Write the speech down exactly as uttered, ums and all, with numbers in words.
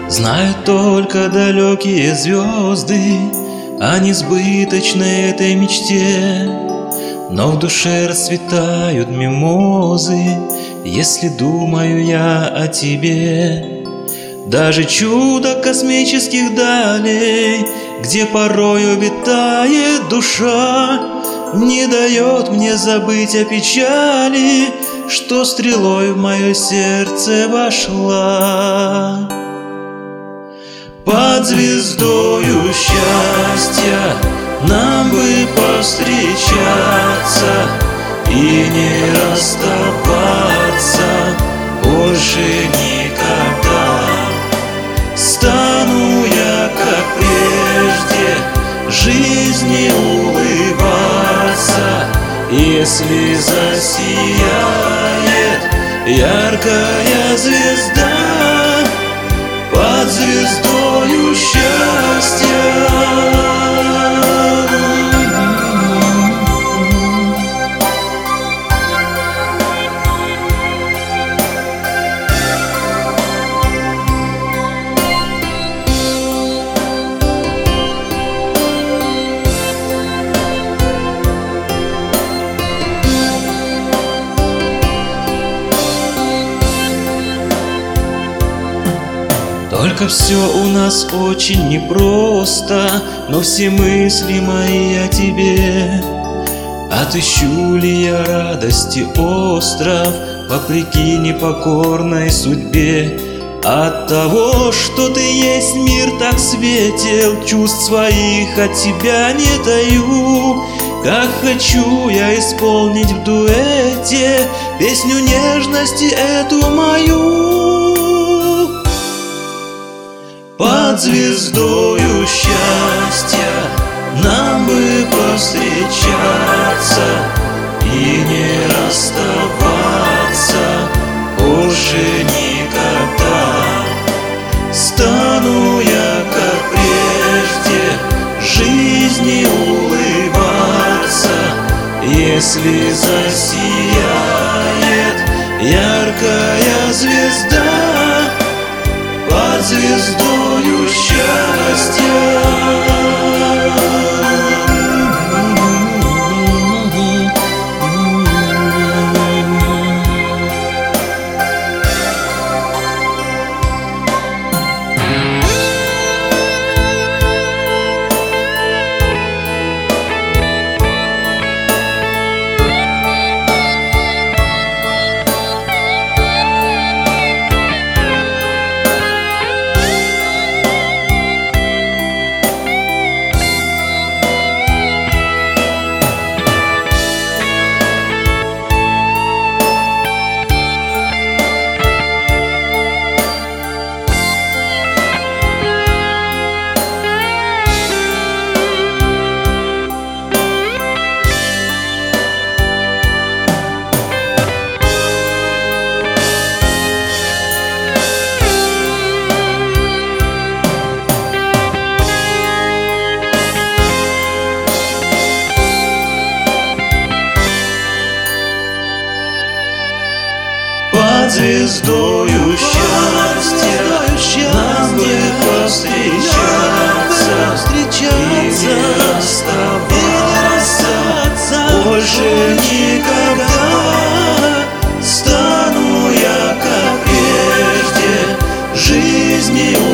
Знают только далекие звезды о несбыточной этой мечте, но в душе расцветают мимозы, если думаю я о тебе. Даже чудо космических далей, где порой обитает душа, не дает мне забыть о печали, что стрелой в мое сердце вошла. Под звездою счастья нам бы повстречаться и не расставаться больше никогда. Стану я, как прежде, жизни улыбаться, если засияет яркая звезда под звездою счастья. Только все у нас очень непросто, но все мысли мои о тебе. Отыщу ли я радости остров вопреки непокорной судьбе? От того, что ты есть, мир так светел, чувств своих от тебя не таю. Как хочу я исполнить в дуэте песню нежности эту мою. Под звездою счастья нам бы повстречаться и не расставаться больше никогда. Стану я, как прежде, жизни улыбаться, если засияет яркая звезда под звездою счастья. Под звездою счастья нам бы повстречаться и не расставаться больше никогда. Стану я, как прежде, жизни